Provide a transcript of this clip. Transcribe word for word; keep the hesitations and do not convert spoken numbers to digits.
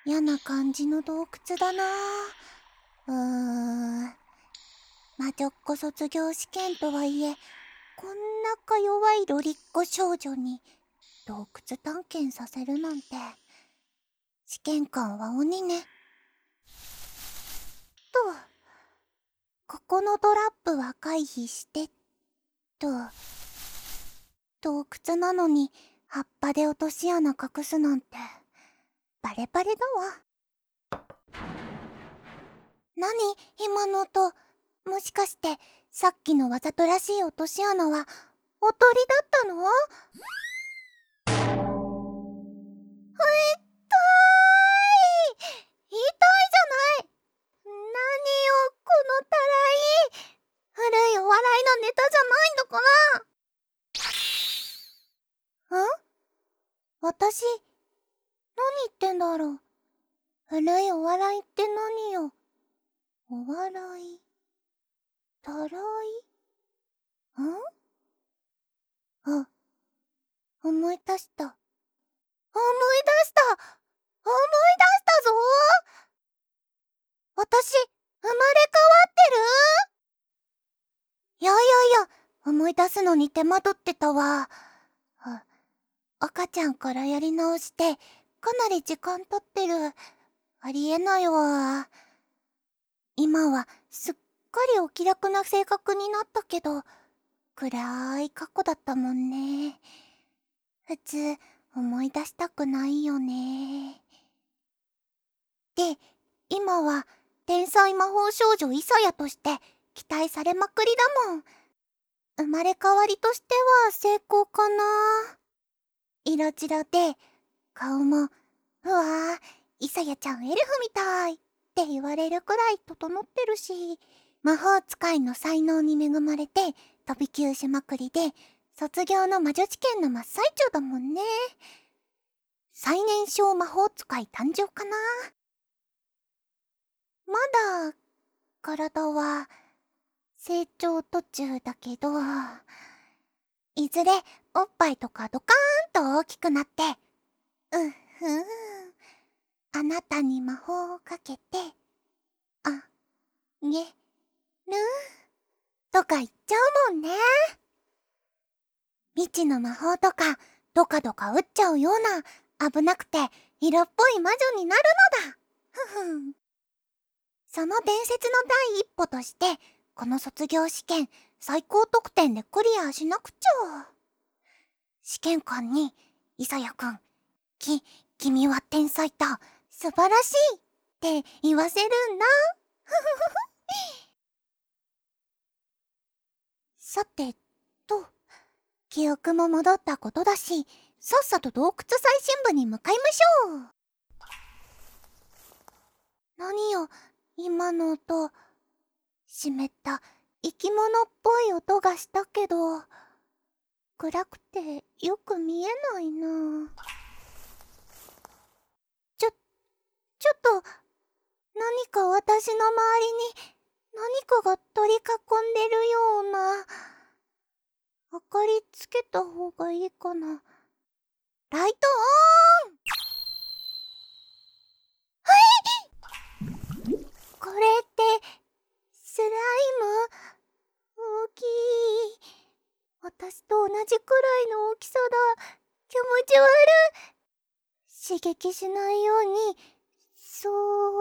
嫌な感じの洞窟だな。うーん。魔女っ子卒業試験とはいえ、こんなか弱いロリっ子少女に洞窟探検させるなんて。試験官は鬼ね。と、ここのトラップは回避して、と。洞窟なのに葉っぱで落とし穴隠すなんて、バレバレだわ。何今の音。もしかして、さっきのわざとらしい落とし穴は、おとりだったの？痛い！痛いじゃない！何よ、このたらい。古いお笑いのネタじゃないんだから。ん？私、何言ってんだろう。古いお笑いって何よ。お笑い。たらい？ん？あ、思い出した。思い出した思い出したぞ私、生まれ変わってる？いやいやいや、思い出すのに手間取ってたわ。あ、赤ちゃんからやり直して、かなり時間経ってる。ありえないわ。今はすっかりお気楽な性格になったけど、暗い過去だったもんね。普通、思い出したくないよね。で、今は天才魔法少女イサヤとして期待されまくりだもん。生まれ変わりとしては成功かな。色白で、顔も、うわぁ、イサヤちゃんエルフみたいって言われるくらい整ってるし、魔法使いの才能に恵まれて飛び級しまくりで、卒業の魔女試験の真っ最中だもんね。最年少魔法使い誕生かな。まだ、体は、成長途中だけど、いずれおっぱいとかドカーンと大きくなって、うっふん、あなたに魔法をかけて、あ、げ、る、とか言っちゃうもんね。未知の魔法とか、ドカドカ打っちゃうような、危なくて色っぽい魔女になるのだ。ふふん。その伝説の第一歩として、この卒業試験、最高得点でクリアしなくちゃ。試験官に、イサヤくん、き、君は天才だ、素晴らしいって言わせるんだ。ふふふふ。さてと、記憶も戻ったことだし、さっさと洞窟最深部に向かいましょう。何よ、今の音。湿った生き物っぽい音がしたけど、暗くてよく見えないな。ちょ、ちょっと、何か私の周りに何かが取り囲んでるような。明かりつけた方がいいかな。ライトオン！はい！これって、スライム？大きい。私と同じくらいの大きさだ。気持ち悪い。刺激しないように、そ